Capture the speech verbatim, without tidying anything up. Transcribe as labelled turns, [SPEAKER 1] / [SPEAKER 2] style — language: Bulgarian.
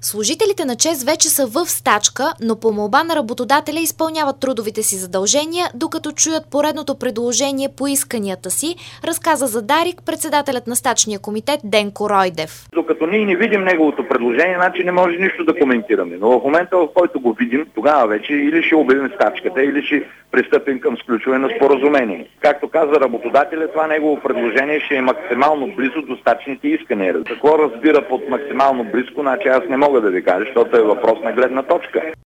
[SPEAKER 1] Служителите на ЧЕЗ вече са в стачка, но по молба на работодателя изпълняват трудовите си задължения, докато чуят поредното предложение по исканията си, разказа за Дарик председателят на стачния комитет Денко Ройдев.
[SPEAKER 2] Докато ние не видим неговото предложение, значи не може нищо да коментираме. Но в момента, в който го видим, тогава вече или ще обявим стачката, или ще пристъпим към сключване на споразумение. Както каза работодателя, това негово предложение ще е максимално близо до стачните искания. Какво разбира под максимално близко, значи аз не мога да ви кажа, защото е въпрос на гледна точка.